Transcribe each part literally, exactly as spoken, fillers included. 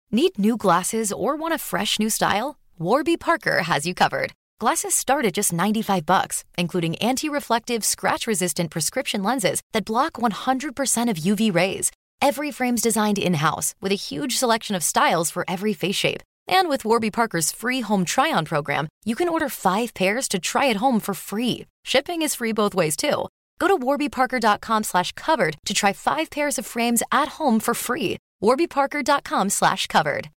Need new glasses or want a fresh new style? Warby Parker has you covered. Glasses start at just ninety-five bucks, including anti-reflective, scratch-resistant prescription lenses that block one hundred percent of U V rays. Every frame's designed in-house with a huge selection of styles for every face shape. And with Warby Parker's free home try-on program, you can order five pairs to try at home for free. Shipping is free both ways, too. Go to warbyparker.com slash covered to try five pairs of frames at home for free. warbyparker.com slash covered.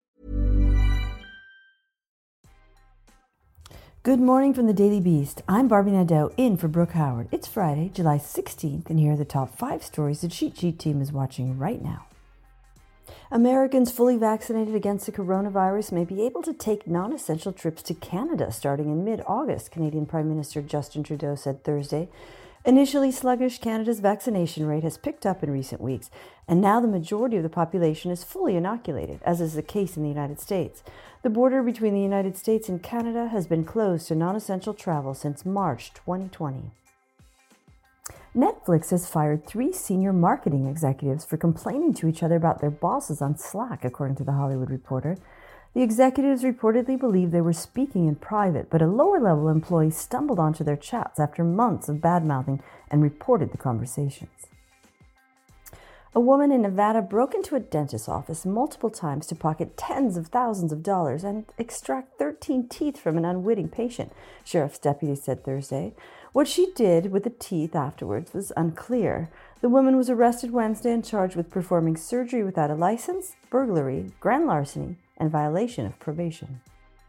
Good morning from the Daily Beast. I'm Barbie Nadeau in for Brooke Howard. It's Friday, July sixteenth, and here are the top five stories the Cheat Sheet team is watching right now. Americans fully vaccinated against the coronavirus may be able to take non-essential trips to Canada starting in mid-August, Canadian Prime Minister Justin Trudeau said Thursday. Initially sluggish, Canada's vaccination rate has picked up in recent weeks, and now the majority of the population is fully inoculated, as is the case in the United States. The border between the United States and Canada has been closed to non-essential travel since March twenty twenty. Netflix has fired three senior marketing executives for complaining to each other about their bosses on Slack, according to The Hollywood Reporter. The executives reportedly believed they were speaking in private, but a lower-level employee stumbled onto their chats after months of bad-mouthing and reported the conversations. A woman in Nevada broke into a dentist's office multiple times to pocket tens of thousands of dollars and extract thirteen teeth from an unwitting patient, sheriff's deputies said Thursday. What she did with the teeth afterwards was unclear. The woman was arrested Wednesday and charged with performing surgery without a license, burglary, grand larceny, and violation of probation.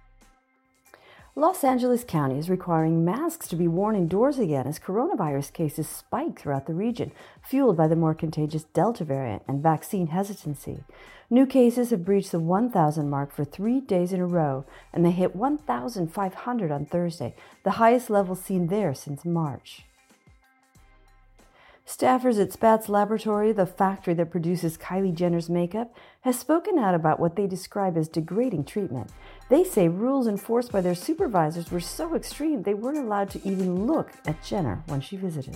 Los Angeles County is requiring masks to be worn indoors again as coronavirus cases spike throughout the region, fueled by the more contagious Delta variant and vaccine hesitancy. New cases have breached the one thousand mark for three days in a row, and they hit one thousand five hundred on Thursday, the highest level seen there since March. Staffers at Spatz Laboratory, the factory that produces Kylie Jenner's makeup, has spoken out about what they describe as degrading treatment. They say rules enforced by their supervisors were so extreme they weren't allowed to even look at Jenner when she visited.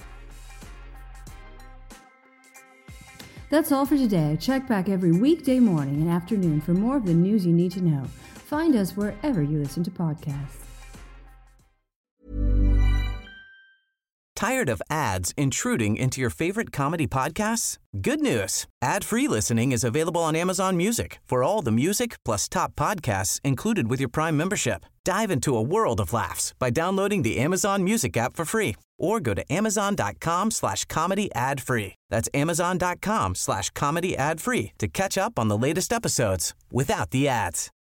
That's all for today. Check back every weekday morning and afternoon for more of the news you need to know. Find us wherever you listen to podcasts. Tired of ads intruding into your favorite comedy podcasts? Good news. Ad-free listening is available on Amazon Music for all the music plus top podcasts included with your Prime membership. Dive into a world of laughs by downloading the Amazon Music app for free or go to amazon.com slash comedy ad free. That's amazon.com slash comedy ad free to catch up on the latest episodes without the ads.